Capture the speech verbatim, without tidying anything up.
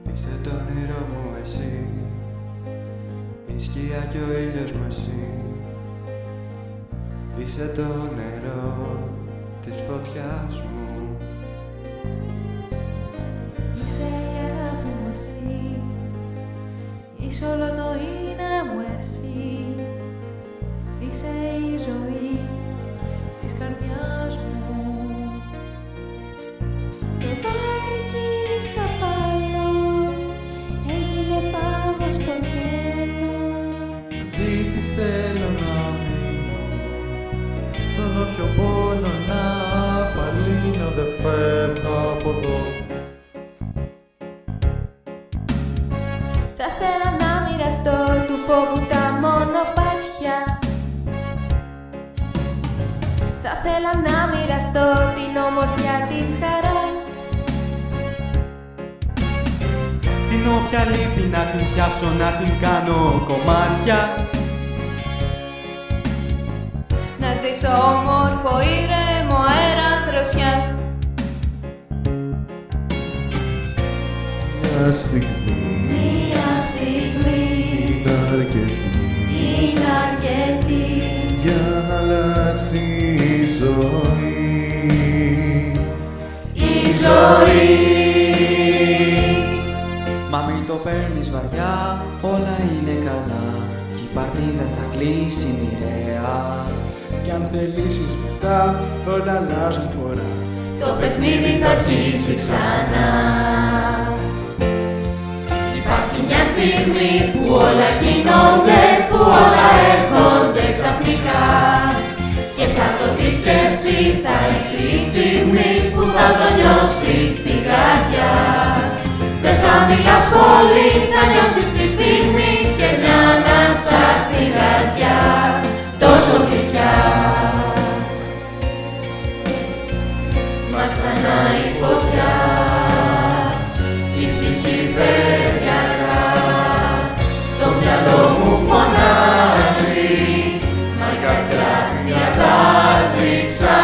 Είσαι το όνειρό μου εσύ, η σκιά κι ο ήλιος μου εσύ. Είσαι το νερό της φωτιάς μου. Είσαι η αγάπη μου εσύ, είσαι όλο το είναι μου εσύ. Είσαι η ζωή της καρδιάς μου. Το δάκρυ κύλησε απαλό, έγινε πάγος στο κενό. Μαζί της θέλω να μείνω, τον όποιο πόνο να απαλύνω, δεν φεύγω από εδώ. Θα θέλω να μοιραστώ του φόβου τα μονοπάτια. Θα θέλω να μοιραστώ την ομορφιά της χαράς. Την όποια λύπη να την πιάσω, να την κάνω κομμάτια. Να ζήσω όμορφο ήρεμο αέρα δροσιάς. Μια στιγμή, Μια στιγμή είναι αρκετή είναι αρκετή για να αλλάξει η ζωή. η ζωή. Μα μην το παίρνεις βαριά, όλα είναι καλά κι η παρτίδα θα κλείσει μοιραία. Κι αν θελήσεις μετά, όλα αλλάζουν φορά. Το παιχνίδι θα αρχίσει ξανά. Υπάρχει μια στιγμή που όλα γίνονται, που όλα έρχονται ξαφνικά. Και θα το δεις κι εσύ, θα έρθει η στιγμή που θα το νιώσεις στην καρδιά. Δεν θα μιλάς πολύ, θα νιώσεις τη στιγμή και μια ανάσα στην καρδιά. Τόσο γλυκιά. Μα ξανά η φωτιά, η ψυχή φεύγει αργά. Το μυαλό μου φωνάζει, μα η καρδιά διαβάζει ξανά.